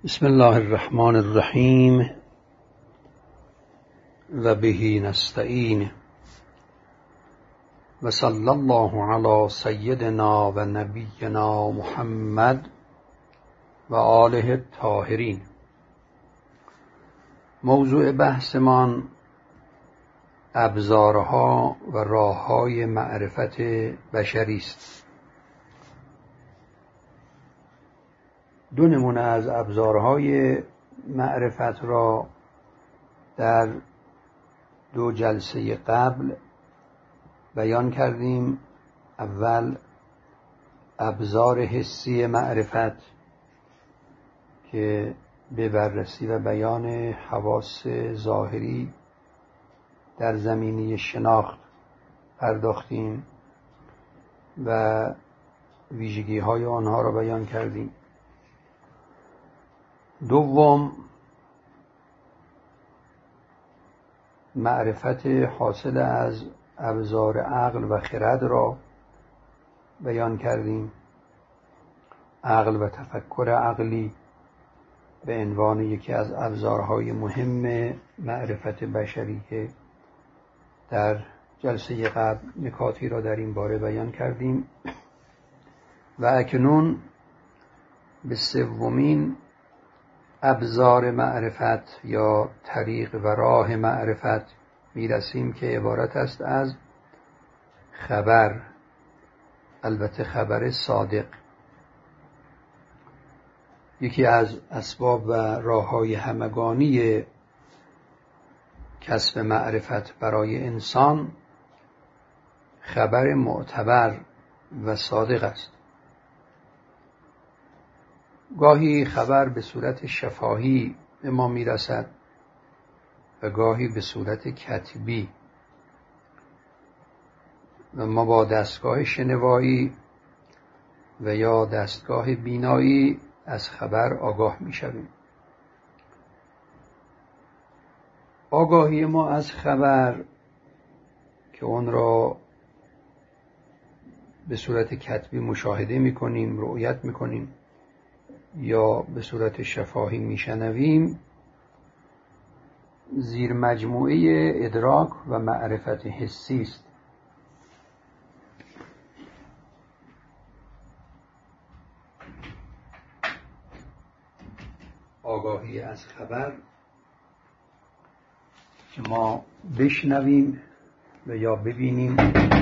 بسم الله الرحمن الرحیم و به نستعین و صلی الله علی سیدنا و نبینا محمد و آله الطاهرین. موضوع بحثمان ابزارها و راههای معرفت بشری است. دو نمونه از ابزارهای معرفت را در دو جلسه قبل بیان کردیم. اول ابزار حسی معرفت که به بررسی و بیان حواس ظاهری در زمینه شناخت پرداختیم و ویژگی‌های آنها را بیان کردیم. دوم معرفت حاصل از ابزار عقل و خرد را بیان کردیم. عقل و تفکر عقلی به عنوان یکی از ابزارهای مهم معرفت بشری که در جلسه قبل نکاتی را در این باره بیان کردیم و اکنون به سومین ابزار معرفت یا طریق و راه معرفت میرسیم که عبارت است از خبر، البته خبر صادق. یکی از اسباب و راه‌های همگانی کسب معرفت برای انسان خبر معتبر و صادق است. گاهی خبر به صورت شفاهی به ما میرسد و گاهی به صورت کتبی و ما با دستگاه شنوایی و یا دستگاه بینایی از خبر آگاه میشویم. آگاهی ما از خبر که اون را به صورت کتبی مشاهده میکنیم، رؤیت میکنیم یا به صورت شفاهی میشنویم، زیر مجموعه ادراک و معرفت حسی است. آگاهی از خبر که ما بشنویم و یا ببینیم،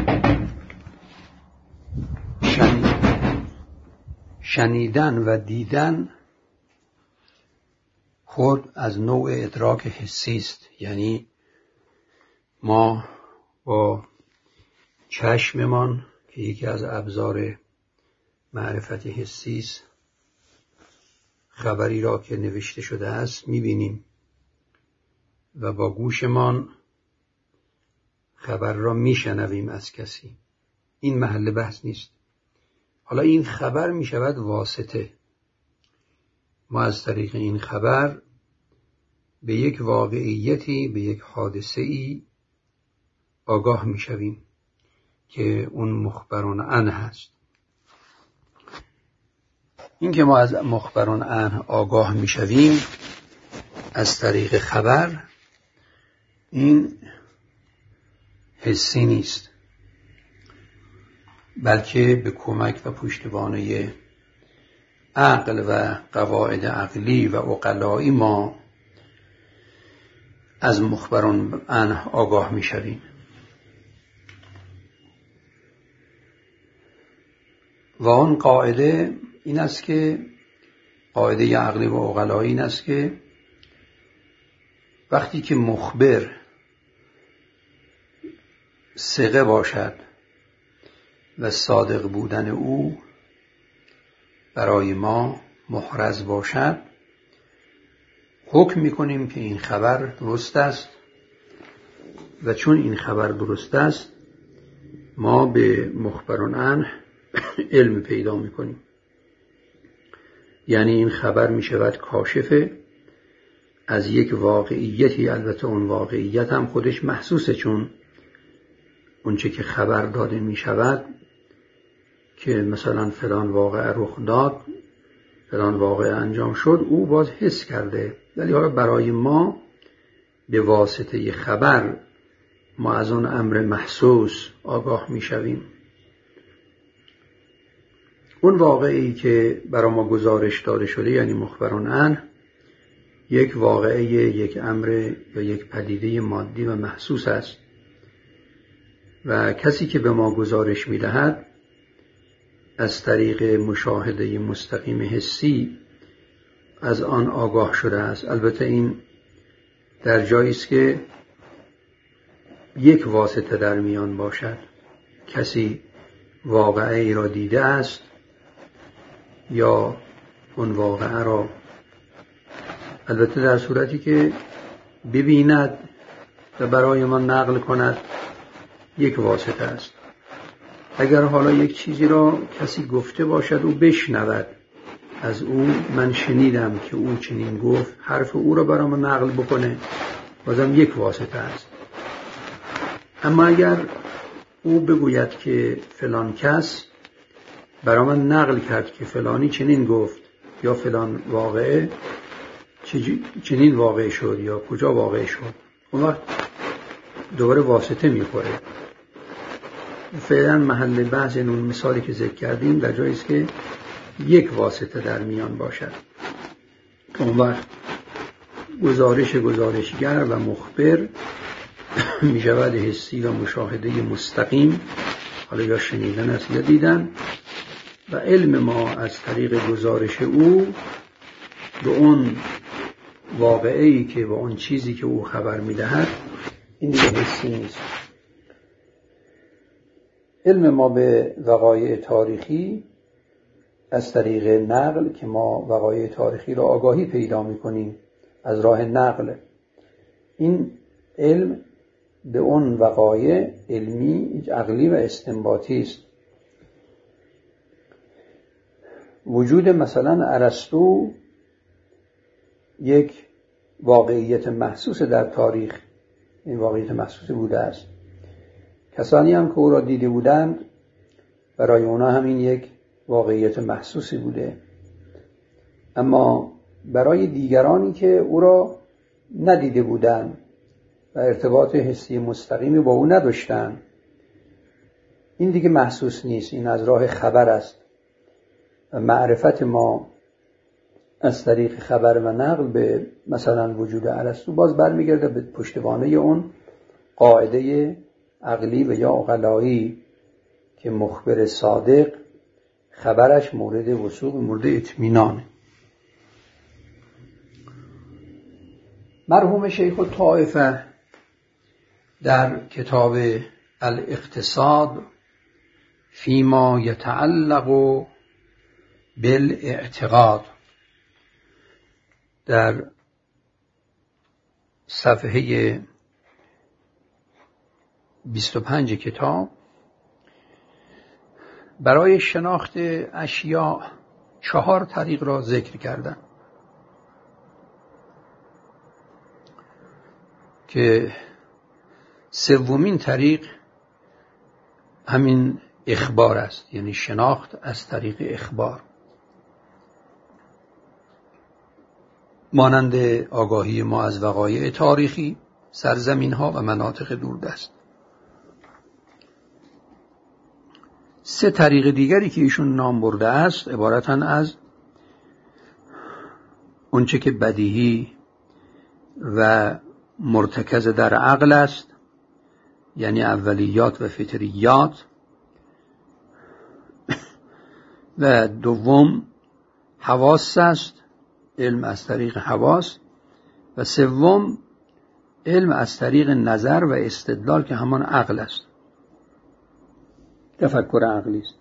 شنیدن و دیدن خود از نوع ادراک حسی است. یعنی ما با چشممان که یکی از ابزار معرفت حسی است خبری را که نوشته شده است می‌بینیم و با گوشمان خبر را میشنویم از کسی. این محل بحث نیست. حالا این خبر می شود واسطه. ما از طریق این خبر به یک واقعیتی، به یک حادثه‌ای آگاه می شویم که اون مخبرون عنه هست. این که ما از مخبرون عنه آگاه می شویم از طریق خبر، این حسی نیست، بلکه به کمک و پشتوانه عقل و قواعد عقلی و عقلایی ما از مخبران عنه آگاه می شویم. و آن قاعده این است که قاعده عقلی و عقلایی این است که وقتی که مخبر ثقه باشد و صادق بودن او برای ما محرز باشد، حکم می‌کنیم که این خبر درست است و چون این خبر درست است ما به مخبران عنه علم پیدا می‌کنیم. یعنی این خبر می‌شود کاشف از یک واقعیتی، البته اون واقعیت هم خودش محسوسه، چون اونچه که خبر داده می‌شود که مثلا فلان واقعه رخ داد فلان واقعه انجام شد، او باز حس کرده، ولی حالا برای ما به واسطه خبر ما از اون امر محسوس آگاه میشویم. اون واقعی که برای ما گزارش داده شده، یعنی مخبرون عنه، یک واقعه، یک امر یا یک پدیده مادی و محسوس است و کسی که به ما گزارش میدهد از طریق مشاهده مستقیم حسی از آن آگاه شده است. البته این در جایی است که یک واسطه در میان باشد، کسی واقعه ای را دیده است یا اون واقعه را، البته در صورتی که ببیند و برای ما نقل کند یک واسطه است. اگر حالا یک چیزی را کسی گفته باشد او بشنود از او، من شنیدم که او چنین گفت، حرف او را برای ما نقل بکنه، بازم یک واسطه است. اما اگر او بگوید که فلان کس برای من نقل کرد که فلانی چنین گفت یا فلان واقعه چنین واقع شد یا کجا واقع شد، اون وقت دوباره واسطه میخوره. فعلا محل بحث این اون مثالی که ذکر کردیم در جایی است که یک واسطه در میان باشد. اون وقت گزارشگر و مخبر می شود حسی و مشاهده مستقیم، حالا یا شنیدن است یا دیدن، و علم ما از طریق گزارش او به اون واقعی که به اون چیزی که او خبر می دهد، این دیگه حسی نیست. علم ما به وقایع تاریخی از طریق نقل که ما وقایع تاریخی را آگاهی پیدا می کنیم از راه نقل، این علم به اون وقایع علمی، عقلی و استنباطی است. وجود مثلا ارسطو یک واقعیت محسوس در تاریخ، این واقعیت محسوسی بوده است. کسانی هم که او را دیده بودند برای اونا همین یک واقعیت محسوسی بوده، اما برای دیگرانی که او را ندیده بودند و ارتباط حسی مستقیمی با او نداشتند، این دیگه محسوس نیست، این از راه خبر است. و معرفت ما از طریق خبر و نقل به مثلا وجود ارسطو باز برمیگرده به پشتوانه اون قاعده عقلی و یا عقلایی که مخبر صادق خبرش مورد وثوق، مورد اطمینانه. مرحوم شیخ الطائفه در کتاب الاقتصاد فیما یتعلق بالاعتقاد در صفحه 25 کتاب برای شناخت اشیاء 4 طریق را ذکر کردن که سومین طریق همین اخبار است، یعنی شناخت از طریق اخبار، مانند آگاهی ما از وقایع تاریخی، سرزمین ها و مناطق دوردست. 3 طریق دیگری که ایشون نام برده است عبارتن از اونچه که بدیهی و مرتکز در عقل است، یعنی اولیات و فطریات، و دوم حواس است، علم از طریق حواس، و سوم علم از طریق نظر و استدلال که همان عقل است، تفکر عقلی است.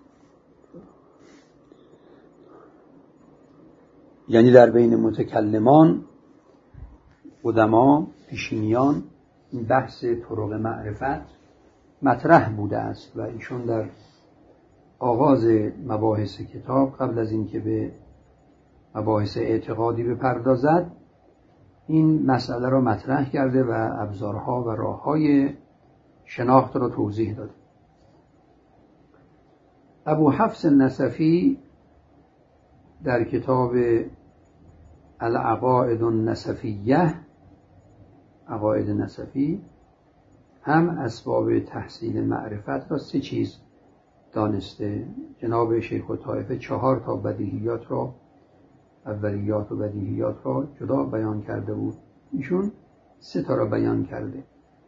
یعنی در بین متکلمان، قدما، پیشینیان، این بحث طرق معرفت مطرح بوده است و ایشون در آغاز مباحث کتاب قبل از اینکه به مباحث اعتقادی بپردازد این مسئله را مطرح کرده و ابزارها و راههای شناخت را توضیح داده. ابو حفص النصفی در کتاب العقائد النسفیه، عقاید نسفی، هم اسباب تحصیل معرفت را 3 چیز دانسته. جناب شیخ الطائفه 4 تا بدیهیات را، اولیات و بدیهیات را جدا بیان کرده بود، ایشون 3 تا را بیان کرده.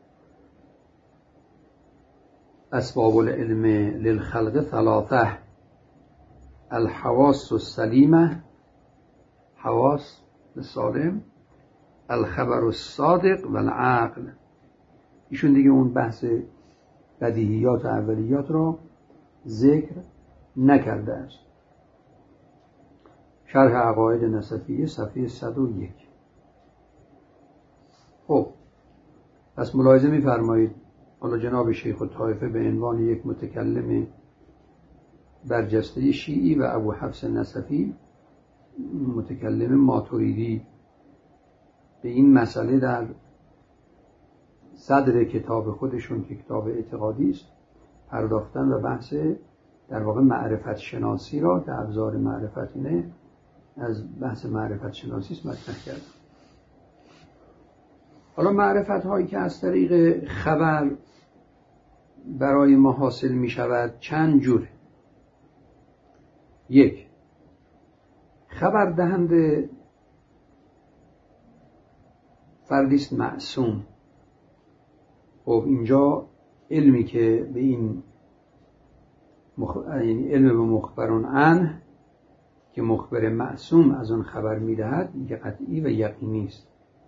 اسباب العلم للخلق 3: الحواس السلیمه، حواس سالم، الخبر الصادق و العقل. ایشون دیگه اون بحث بدیهیات و اولیات را ذکر نکرده است. شرح عقاید نسفیه صفحه 101. خب پس ملاحظه می‌فرمایید حالا جناب شیخ الطائفه به عنوان یک متکلم برجسته شیعی و ابو حفص نسفی متکلم ماتوریدی به این مسئله در صدر کتاب خودشون که کتاب اعتقادی است پرداختن و بحث در واقع معرفت شناسی را که ابزار معرفت اینه از بحث معرفت شناسی است مطرح کردن. حالا معرفت هایی که از طریق خبر برای ما حاصل می شود چند جوره. 1. خبر دهنده فردی است معصوم. خب اینجا علمی که به این یعنی علم به مخبرون عنه که مخبر معصوم از اون خبر میدهد میگه قطعی و یقینی است.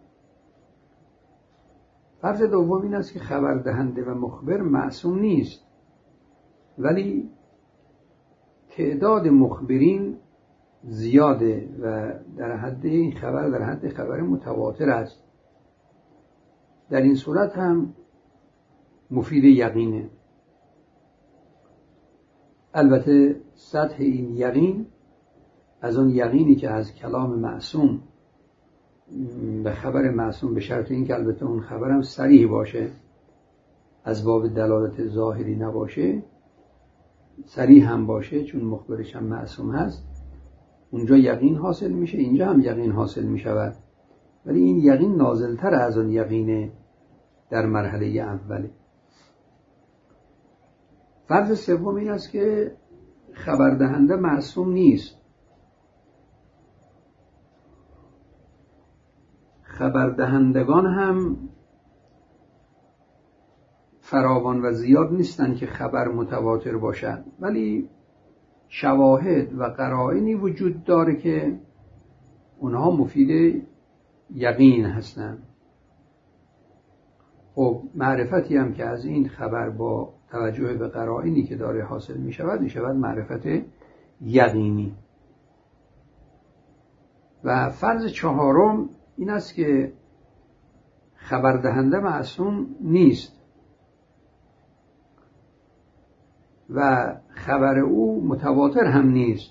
فرض دوم این است که خبر دهنده و مخبر معصوم نیست، ولی تعداد مخبرین زیاده و در حد این خبر در حد خبر متواتر است. در این صورت هم مفید یقینه. البته سطح این یقین از اون یقینی که از کلام معصوم به خبر معصوم، به شرط این که البته اون خبرم صریح باشه، از باب دلالت ظاهری نباشه، صریح هم باشه چون مخبرش هم معصوم هست، اونجا یقین حاصل میشه، اینجا هم یقین حاصل میشود، ولی این یقین نازلتر از اون یقین در مرحله اوله. فرض سوم این است که خبردهنده معصوم نیست. خبردهندگان هم فراوان و زیاد نیستند که خبر متواتر باشد، ولی شواهد و قرائنی وجود داره که اونها مفید یقین هستند. خب معرفتی هم که از این خبر با توجه به قرائنی که داره حاصل می شود معرفت یقینی. و فرض چهارم این است که خبردهنده معصوم نیست و خبر او متواتر هم نیست،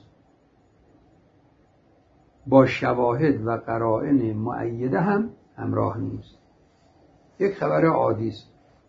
با شواهد و قرائن مؤیده هم همراه نیست، یک خبر عادی است.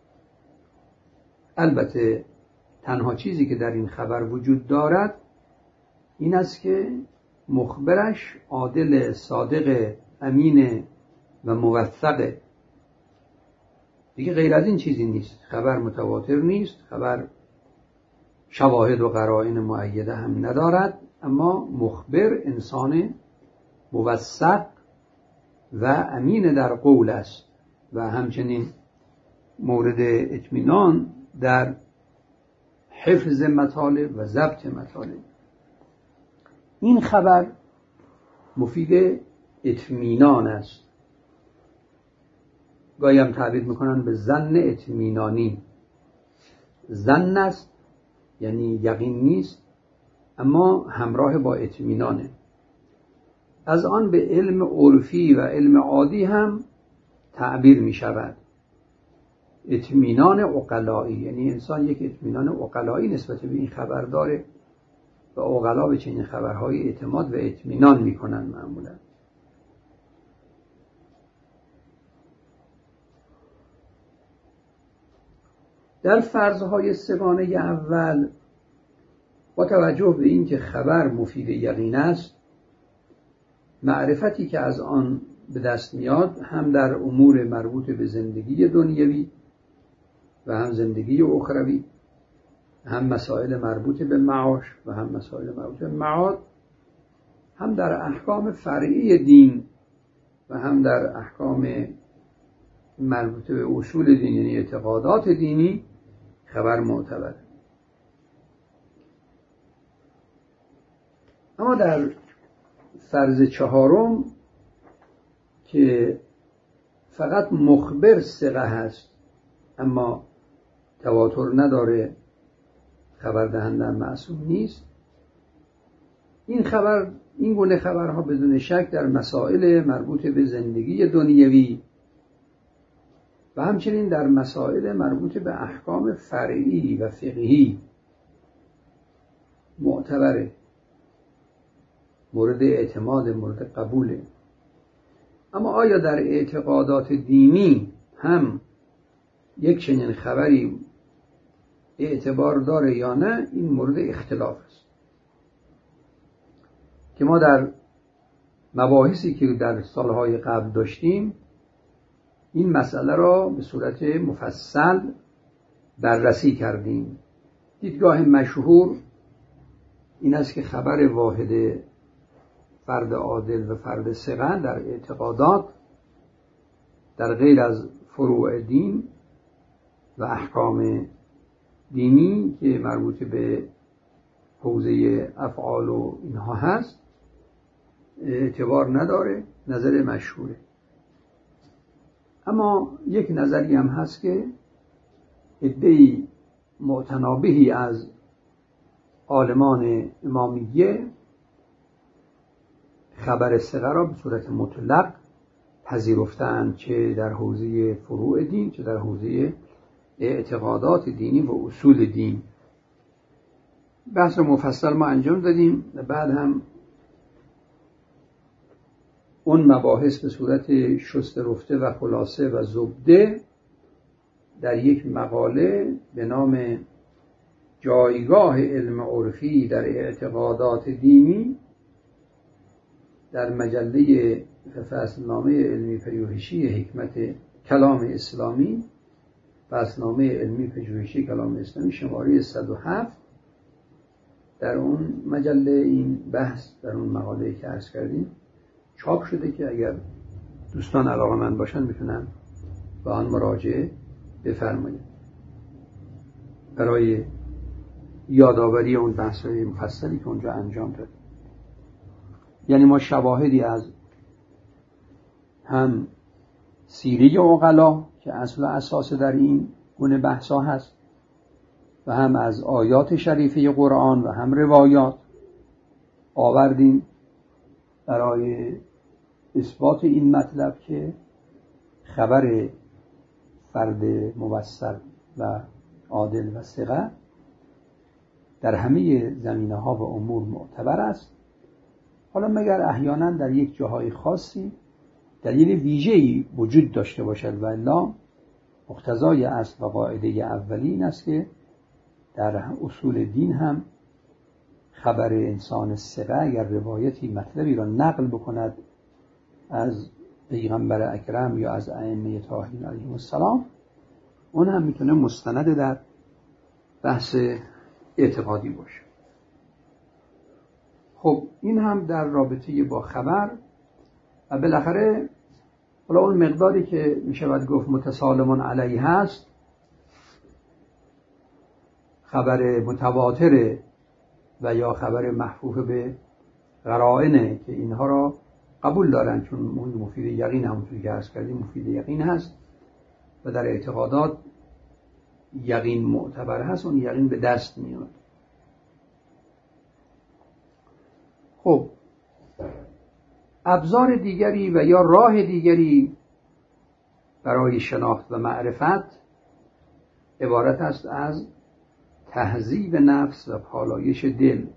البته تنها چیزی که در این خبر وجود دارد این است که مخبرش عادل، صادق، امین و موثقه. دیگه غیر از این چیزی نیست. خبر متواتر نیست، خبر شواهد و قرائن مؤیده هم ندارد، اما مخبر انسان موثق و امین در قول است و همچنین مورد اطمینان در حفظ مطالب و ضبط مطالب. این خبر مفید اطمینان است. گاهی هم تعبیر میکنن به ظن اطمینانی. ظن است یعنی یقین نیست، اما همراه با اطمینانه. از آن به علم عرفی و علم عادی هم تعبیر می شود. اطمینان عقلایی، یعنی انسان یک اطمینان عقلایی نسبت به این خبر داره و عقلا به چنین خبرهای اعتماد و اطمینان می کنن معمولا. در فرضهای سگانه اول با توجه به این که خبر مفید یقین است، معرفتی که از آن به دست میاد هم در امور مربوط به زندگی دنیوی و هم زندگی اخروی، هم مسائل مربوط به معاش و هم مسائل مربوط به معاد، هم در احکام فرعی دین و هم در احکام مربوط به اصول دین، یعنی اعتقادات دینی، خبر معتبر. اما در فرض چهارم که فقط مخبر ثقه هست اما تواتر نداره، خبر دهنده معصوم نیست، این گونه خبرها بدون شک در مسائل مربوط به زندگی دنیوی و همچنین در مسائل مربوط به احکام فرعی و فقهی معتبره، مورد اعتماد، مورد قبوله. اما آیا در اعتقادات دینی هم یک چنین خبری اعتبار داره یا نه؟ این مورد اختلاف است که ما در مباحثی که در سالهای قبل داشتیم این مسئله را به صورت مفصل بررسی کردیم. دیدگاه مشهور این است که خبر واحد فرد عادل و فرد ثقه در اعتقادات در غیر از فروع دین و احکام دینی که مربوط به حوزه افعال و اینها هست اعتبار نداره، نظر مشهوره. اما یک نظری هم هست که عده‌ای معتنابهی از عالمان امامیه خبر ثقه را به صورت مطلق پذیرفتند، چه در حوزه فروع دین چه در حوزه اعتقادات دینی و اصول دین. بحث مفصل ما انجام دادیم و بعد هم اون مباحث به صورت شسته رفته و خلاصه و زبده در یک مقاله به نام جایگاه علم عرفی در اعتقادات دینی در مجله فصلنامه علمی پژوهشی حکمت کلام اسلامی، فصلنامه علمی پژوهشی کلام اسلامی شماره 107، در اون مجله این بحث در اون مقاله که عرض کردیم چاپ شده که اگر دوستان علاقه‌مند باشن میتونن به آن مراجعه بفرمایید برای یادآوری اون بحث‌های مفصلی که اونجا انجام داد. یعنی ما شواهدی از هم سیره عقلا که اصل و اساس در این گونه بحث‌ها هست و هم از آیات شریفه قرآن و هم روایات آوردیم برای اثبات این مطلب که خبر فرد موثق و عادل و ثقه در همه زمینه‌ها و امور معتبر است. حالا مگر احیانا در یک جاهای خاصی دلیل ویژه‌ای وجود داشته باشد و الا مقتضای اصل و قاعده اولی این است که در اصول دین هم خبر انسان ثقه اگر روایتی مطلبی را نقل بکند از پیغمبر اکرم یا از ائمه طاهرین علیهم السلام، اون هم میتونه مستند در بحث اعتقادی باشه. خب این هم در رابطه با خبر و بالاخره حالا اون مقداری که میشود گفت متسالمون علیه هست، خبر متواتر و یا خبر محفوف به قرائنه که اینها را قبول دارن، چون مفید یقین همونطوری که عرض کردیم مفید یقین هست و در اعتقادات یقین معتبر هست، اون یقین به دست میاد. خب ابزار دیگری و یا راه دیگری برای شناخت و معرفت عبارت است از تهذیب نفس و پالایش دل،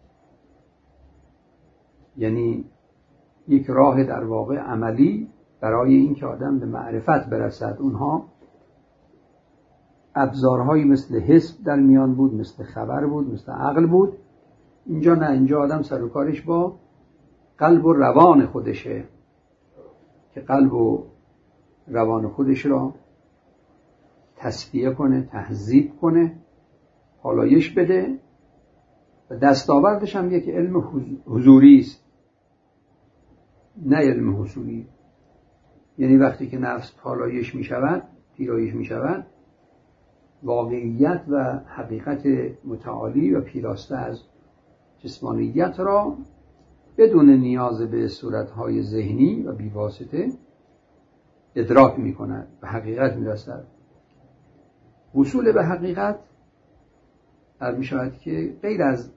یعنی یک راه در واقع عملی برای این که آدم به معرفت برسد. اونها ابزارهایی مثل حس در میان بود، مثل خبر بود، مثل عقل بود. اینجا نه، اینجا آدم سر و کارش با قلب و روان خودشه که قلب و روان خودش را تصفیه کنه، تهذیب کنه، پالایش بده و دستاوردش هم یک علم حضوری است، نه علم حصولی. یعنی وقتی که نفس پالایش می شود، پیرایش می شود، واقعیت و حقیقت متعالی و پیراسته از جسمانیت را بدون نیاز به صورتهای ذهنی و بیواسطه ادراک می کند، به حقیقت می رسد. وصول به حقیقت می شود که غیر از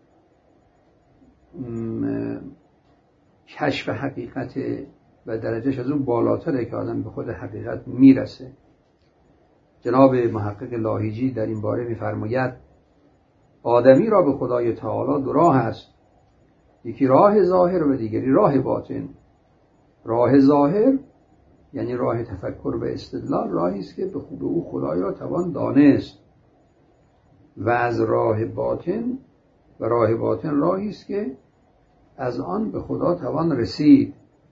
کشف حقیقت و درجهش از اون بالاتره که آدم به خود حقیقت میرسه. جناب محقق لاهیجی در این باره می‌فرماید آدمی را به خدای تعالی دو راه است، یکی راه ظاهر و دیگری راه باطن. راه ظاهر یعنی راه تفکر و استدلال، راهی است که به او خدای را توان دانست، و از راه باطن راهی است که از آن به خدا توان رسید،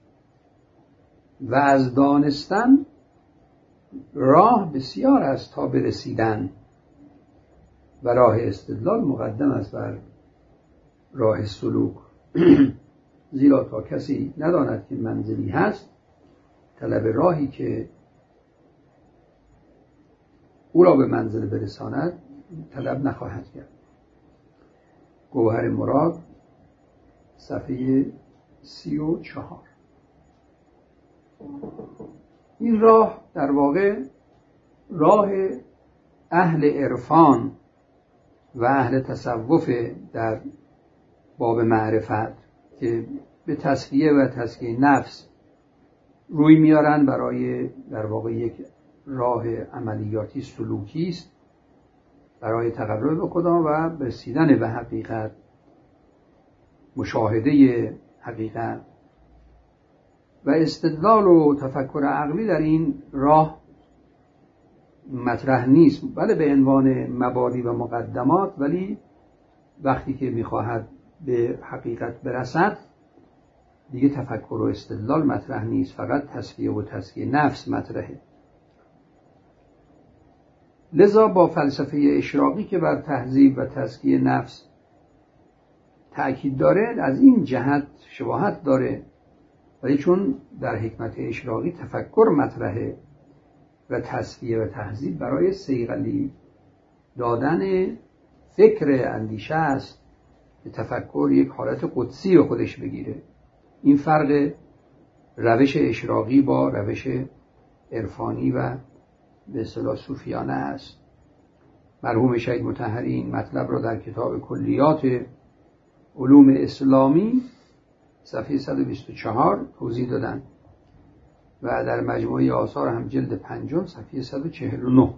و از دانستن راه بسیار است تا برسیدن، و راه استدلال مقدم است بر راه سلوک. زیرا تا کسی نداند که منزلی هست، طلب راهی که او را به منزل برساند طلب نخواهد کرد. گوهر مراد، صفحه 34. این راه در واقع راه اهل عرفان و اهل تصوف در باب معرفت که به تصفیه و تزکیه نفس روی میارن، برای در واقع یک راه عملیاتی سلوکی است برای تقرب به خدا و رسیدن به حقیقت، مشاهده حقیقت. و استدلال و تفکر عقلی در این راه مطرح نیست، بله به عنوان مبادی و مقدمات، ولی وقتی که میخواهد به حقیقت برسد دیگه تفکر و استدلال مطرح نیست، فقط تصفیه و تزکیه نفس مطرحه. لذا با فلسفه اشراقی که بر تهذیب و تزکیه نفس تأکید داره، از این جهت شباهت داره، ولی چون در حکمت اشراقی تفکر مطرحه و تصفیه و تهذیب برای صیقلی دادن فکر اندیشه است که تفکر یک حالت قدسی به خودش بگیره. این فرق روش اشراقی با روش عرفانی و به اصطلاح صوفیانه است. مرحوم شهید مطهری این مطلب را در کتاب کلیات علوم اسلامی صفحه 124 توضیح دادن و در مجموعه آثار هم جلد 5 صفحه 149.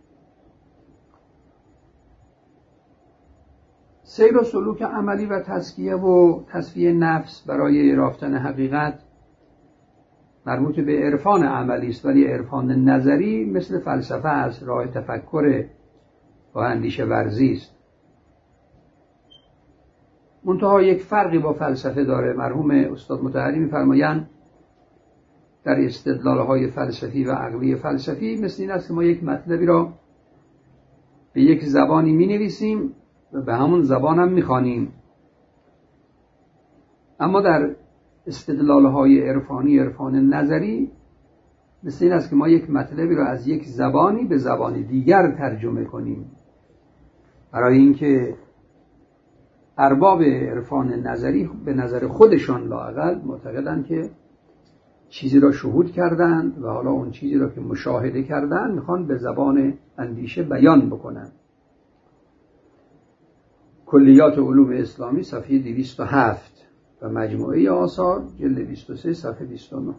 سیر و سلوک عملی و تزکیه و تصفیه نفس برای یافتن حقیقت مربوط به عرفان عملی است، ولی عرفان نظری مثل فلسفه است، راه تفکر و اندیشه ورزی است. منتها یک فرقی با فلسفه داره. مرحوم استاد مطهری می‌فرمایند در استدلال‌های فلسفی و عقلی فلسفی مثل این است که ما یک مطلبی را به یک زبانی می‌نویسیم و به همون زبان هم می‌خوانیم، اما در استدلال‌های عرفانی، عرفان نظری، مثل این است که ما یک مطلبی را از یک زبانی به زبان دیگر ترجمه کنیم، برای اینکه ارباب عرفان نظری به نظر خودشان لااقل معتقدند که چیزی را شهود کردند و حالا اون چیزی را که مشاهده کردند میخوان به زبان اندیشه بیان بکنند. کلیات علوم اسلامی صفحه 207 و مجموعه آثار جلد 23 صفحه 29.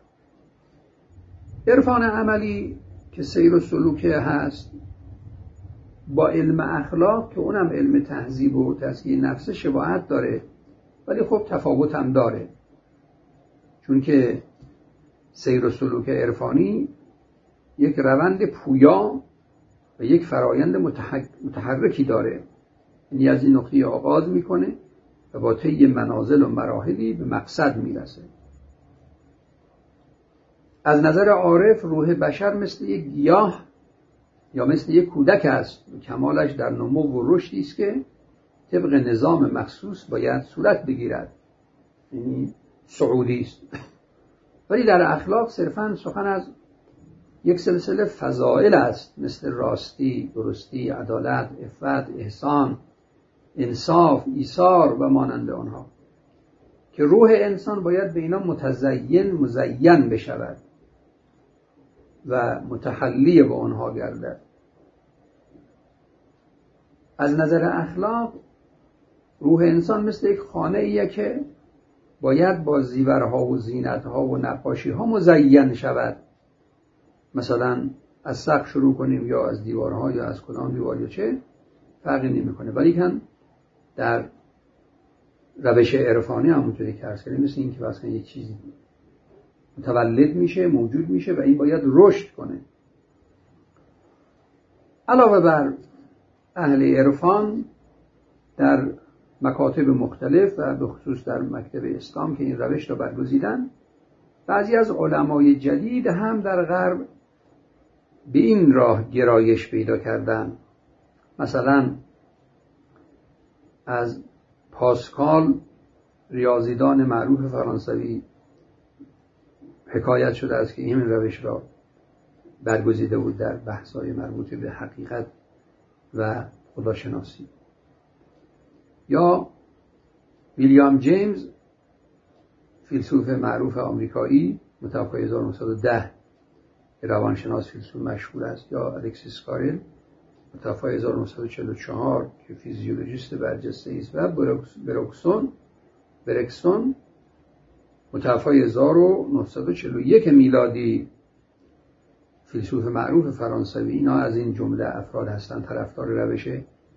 عرفان عملی که سیر و سلوکه هست با علم اخلاق که اونم علم تهذیب و تزکیه نفس شباهت داره، ولی خب تفاوت هم داره، چون که سیر و سلوک عرفانی یک روند پویا و یک فرایند متحرکی داره. یعنی از این نقطه آغاز میکنه و با طی منازل و مراحلی به مقصد میرسه. از نظر عارف روح بشر مثل یک گیاه یا مثل یک کودک است و کمالش در نمو و رشدی است که طبق نظام مخصوص باید صورت بگیرد، یعنی صعودی است. ولی در اخلاق صرفاً سخن از یک سلسله فضائل است، مثل راستی، درستی، عدالت، عفت، احسان، انصاف، ایثار و مانند آنها، که روح انسان باید به اینا مزین بشود و متحلی با آنها گردد. از نظر اخلاق روح انسان مثل یک خانه ایه که باید با زیورها و زینتها و نقاشیها مزین شود. مثلا از سقف شروع کنیم یا از دیوارها یا از کدام دیوار یا چه، فرقی نمیکنه. ولی کن در روش عرفانی همونطوری که عرض کردیم مثل این که مثلا یک چیزی متولد میشه، موجود میشه و این باید رشد کنه. علاوه بر اهل عرفان در مکاتب مختلف و به خصوص در مکتب اسلام که این روش را برگزیدن، بعضی از علمای جدید هم در غرب به این راه گرایش پیدا کردن. مثلا از پاسکال، ریاضیدان معروف فرانسوی، حکایت شده است که این روش را برگزیده بود در بحث‌های مربوط به حقیقت و خداشناسی. یا ویلیام جیمز، فیلسوف معروف آمریکایی متوفی 1910 روانشناس فیلسوف مشهور است، یا الکسیس کارل متوفی 1944 که فیزیولوژیست برجسته است، و برکسون متوفی 1941 میلادی فیلسوف معروف فرانسوی. اینا از این جمله افراد هستند طرفدار روش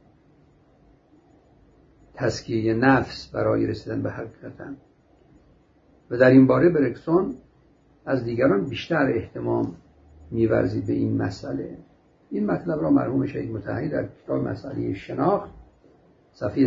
تزکیه نفس برای رسیدن به حقیقت. و در این باره برکسون از دیگران بیشتر اهتمام می‌ورزید به این مسئله. این مطلب را مرحوم شهید مطهری در کتاب مسئله شناخت صفحه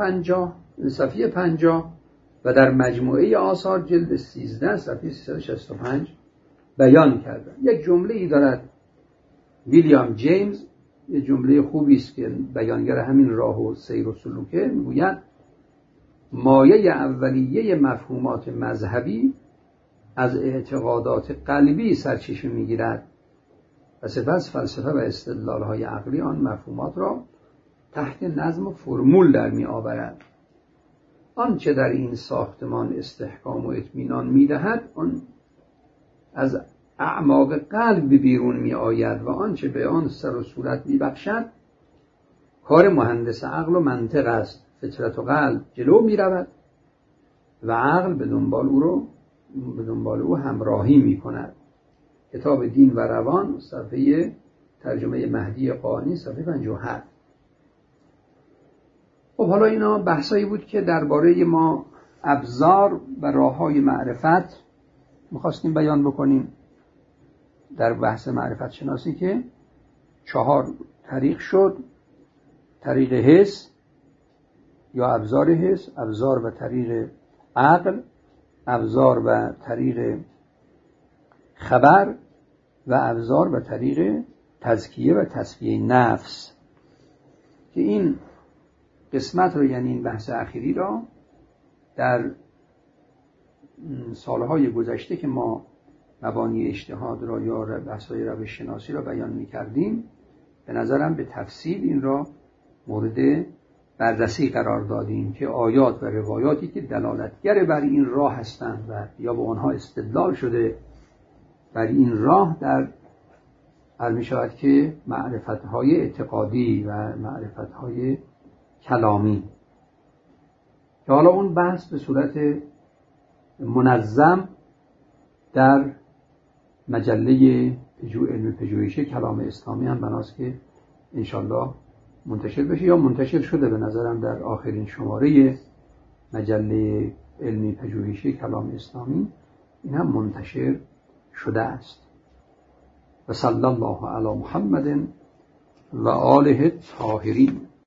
150 و در مجموعه آثار جلد 13 صفحه 365 بیان کردند. یک جمله ای دارد ویلیام جیمز، یک جمله خوبی است که بیانگر همین راه و سیر و سلوکه، میگوید مایه اولیه مفهومات مذهبی از اعتقادات قلبی سرچشمه میگیرد و سپس فلسفه و استدلال‌های عقلی آن مفهومات را تحت نظم و فرمول در می آورد. آنچه در این ساختمان استحکام و اطمینان می‌دهد آن از اعماق قلب بیرون می آید و آنچه به آن سر و صورت می بخشد کار مهندس عقل و منطق است. فطرت و قلب جلو می رود و عقل به دنبال او همراهی می کند. کتاب دین و روان صفحه ترجمه مهدی قانی صفحه 57. خب حالا اینا بحثایی بود که درباره ما ابزار و راه‌های معرفت می‌خواستیم بیان بکنیم در بحث معرفت شناسی، که 4 طریق شد: طریق حس یا ابزار حس، ابزار و طریق عقل، ابزار و طریق خبر و ابزار و طریق تزکیه و تصفیه نفس. که این قسمت رو، یعنی این بحث اخیری را، در سالهای گذشته که ما مبانی اجتهاد را یا بحث‌های روش شناسی را بیان می‌کردیم، به نظرم به تفصیل این را مورد بررسی قرار دادیم که آیات و روایاتی که دلالتگر بر این راه هستند و یا با آنها استدلال شده بر این راه، در می شود که معرفت‌های اعتقادی و معرفت‌های کلامی، که حالا اون بحث به صورت منظم در مجله علم پژوهش کلام اسلامی هم بناست که انشالله منتشر بشه، یا منتشر شده به نظرم در آخرین شماره مجله علمی پژوهش کلام اسلامی این هم منتشر شده است. و صلی الله علی محمد و آله الطاهرین.